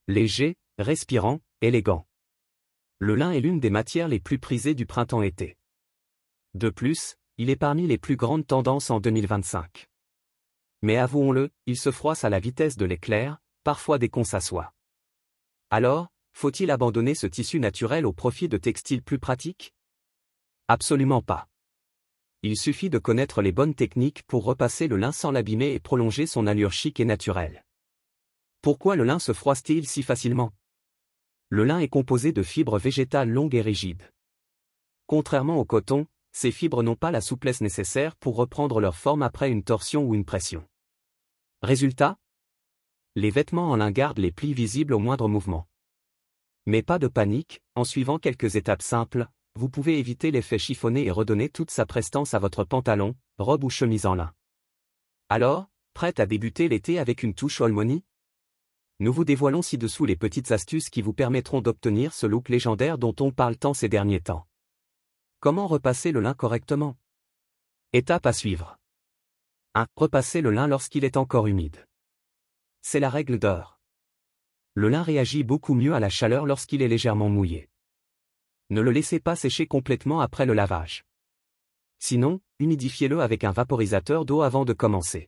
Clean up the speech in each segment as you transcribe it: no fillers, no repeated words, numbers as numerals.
Léger, respirant, élégant. Le lin est l'une des matières les plus prisées du printemps-été. De plus, il est parmi les plus grandes tendances en 2025. Mais avouons-le, il se froisse à la vitesse de l'éclair, parfois dès qu'on s'assoit. Alors, faut-il abandonner ce tissu naturel au profit de textiles plus pratiques? Absolument pas. Il suffit de connaître les bonnes techniques pour repasser le lin sans l'abîmer et prolonger son allure chic et naturelle. Pourquoi le lin se froisse-t-il si facilement? Le lin est composé de fibres végétales longues et rigides. Contrairement au coton, ces fibres n'ont pas la souplesse nécessaire pour reprendre leur forme après une torsion ou une pression. Résultat? Les vêtements en lin gardent les plis visibles au moindre mouvement. Mais pas de panique, en suivant quelques étapes simples, vous pouvez éviter l'effet chiffonné et redonner toute sa prestance à votre pantalon, robe ou chemise en lin. Alors, prête à débuter l'été avec une touche Holmony? Nous vous dévoilons ci-dessous les petites astuces qui vous permettront d'obtenir ce look légendaire dont on parle tant ces derniers temps. Comment repasser le lin correctement? Étape à suivre. 1. Repasser le lin lorsqu'il est encore humide. C'est la règle d'or. Le lin réagit beaucoup mieux à la chaleur lorsqu'il est légèrement mouillé. Ne le laissez pas sécher complètement après le lavage. Sinon, humidifiez-le avec un vaporisateur d'eau avant de commencer.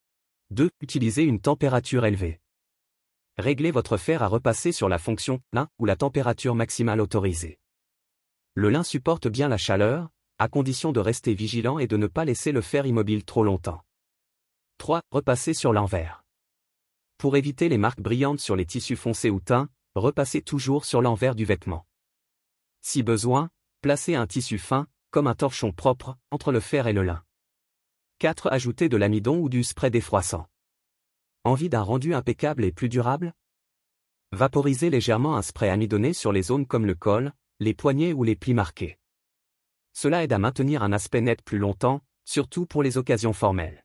2. Utilisez une température élevée. Réglez votre fer à repasser sur la fonction lin ou la température maximale autorisée. Le lin supporte bien la chaleur, à condition de rester vigilant et de ne pas laisser le fer immobile trop longtemps. 3. Repassez sur l'envers. Pour éviter les marques brillantes sur les tissus foncés ou teints, repassez toujours sur l'envers du vêtement. Si besoin, placez un tissu fin, comme un torchon propre, entre le fer et le lin. 4. Ajoutez de l'amidon ou du spray défroissant. Envie d'un rendu impeccable et plus durable? Vaporisez légèrement un spray amidonné sur les zones comme le col, les poignets ou les plis marqués. Cela aide à maintenir un aspect net plus longtemps, surtout pour les occasions formelles.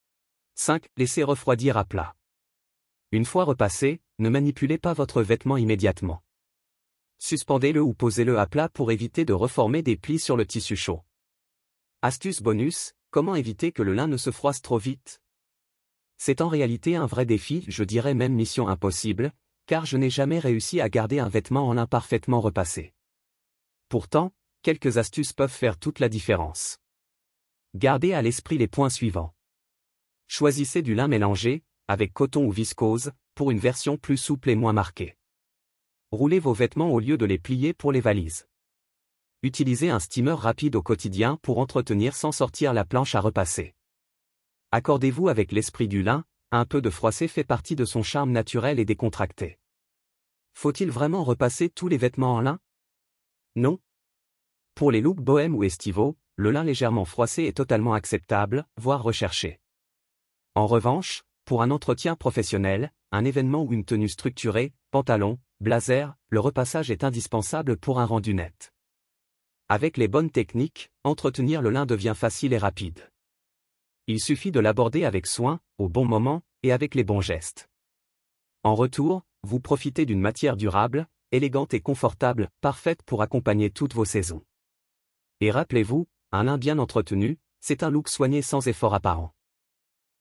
5. Laissez refroidir à plat. Une fois repassé, ne manipulez pas votre vêtement immédiatement. Suspendez-le ou posez-le à plat pour éviter de reformer des plis sur le tissu chaud. Astuce bonus, comment éviter que le lin ne se froisse trop vite? C'est en réalité un vrai défi, je dirais même mission impossible, car je n'ai jamais réussi à garder un vêtement en lin parfaitement repassé. Pourtant, quelques astuces peuvent faire toute la différence. Gardez à l'esprit les points suivants. Choisissez du lin mélangé, avec coton ou viscose, pour une version plus souple et moins marquée. Roulez vos vêtements au lieu de les plier pour les valises. Utilisez un steamer rapide au quotidien pour entretenir sans sortir la planche à repasser. Accordez-vous avec l'esprit du lin, un peu de froissé fait partie de son charme naturel et décontracté. Faut-il vraiment repasser tous les vêtements en lin? Non. Pour les looks bohèmes ou estivaux, le lin légèrement froissé est totalement acceptable, voire recherché. En revanche, pour un entretien professionnel, un événement ou une tenue structurée, pantalon, blazer, le repassage est indispensable pour un rendu net. Avec les bonnes techniques, entretenir le lin devient facile et rapide. Il suffit de l'aborder avec soin, au bon moment, et avec les bons gestes. En retour, vous profitez d'une matière durable, élégante et confortable, parfaite pour accompagner toutes vos saisons. Et rappelez-vous, un lin bien entretenu, c'est un look soigné sans effort apparent.